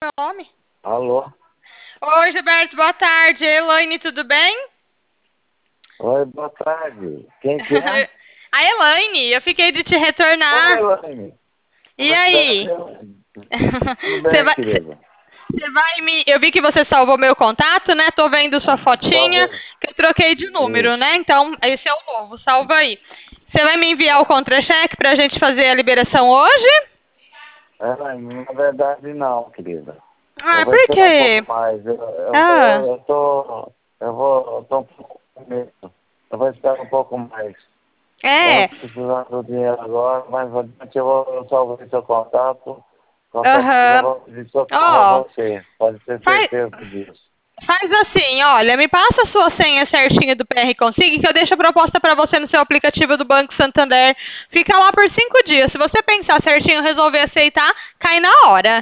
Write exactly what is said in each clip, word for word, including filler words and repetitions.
meu nome. Alô? Oi, Gilberto, boa tarde. Elaine, tudo bem? Oi, boa tarde. Quem que é? A Elaine, eu fiquei de te Oi, retornar. Elaine. E Verdade, aí? Elaine. Tudo Você bem, vai, querida? você vai me. Eu vi que você salvou meu contato, né? Tô vendo sua fotinha, Salve. que eu troquei de número, Isso. né? Então, esse é o novo. Salva aí. Você vai me enviar o contra-cheque pra gente fazer a liberação hoje? Elaine, na verdade, não, querida. Eu Ah, vou por esperar um pouco quê? mais. Eu, eu Ah, vou, eu tô, eu vou, eu tô um pouco com medo. Eu vou esperar um pouco mais. Eu não é. tô precisando do dinheiro agora, mas adiante eu vou eu salvei seu contato. Com certeza eu Aham. vou pedir socorro a Ó, você. Pode ter faz, certeza disso. faz assim, olha, me passa a sua senha certinha do P R Consigne que eu deixo a proposta para você no seu aplicativo do Banco Santander. Fica lá por cinco dias. Se você pensar certinho e resolver aceitar, cai na hora.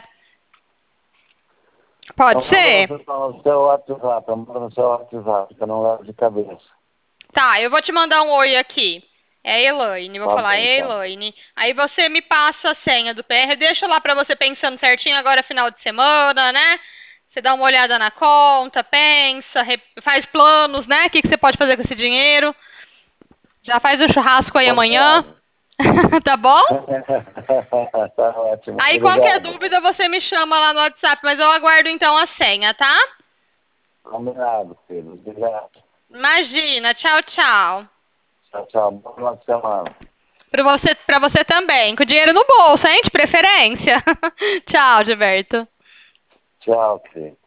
Pode Eu mando ser? no seu no seu WhatsApp, eu mando no seu WhatsApp, que eu não levo de cabeça. Tá, eu vou te mandar um oi aqui. É a Elaine, vou Tá falar, bom, é então. Elaine. Aí você me passa a senha do P R, deixa lá pra você pensando certinho agora é final de semana, né? Você dá uma olhada na conta, pensa, re- faz planos, né? O que que você pode fazer com esse dinheiro? Já faz o churrasco aí amanhã, Combinado. tá bom? Tá ótimo, Aí qualquer obrigado. dúvida você me chama lá no WhatsApp, mas eu aguardo então a senha, tá? Combinado, filho. Obrigado. Imagina, tchau, tchau. Tchau, tchau. Boa final de semana. Pra você, pra você também, com dinheiro no bolso, hein? De preferência. Tchau, Gilberto. Tchau, filho.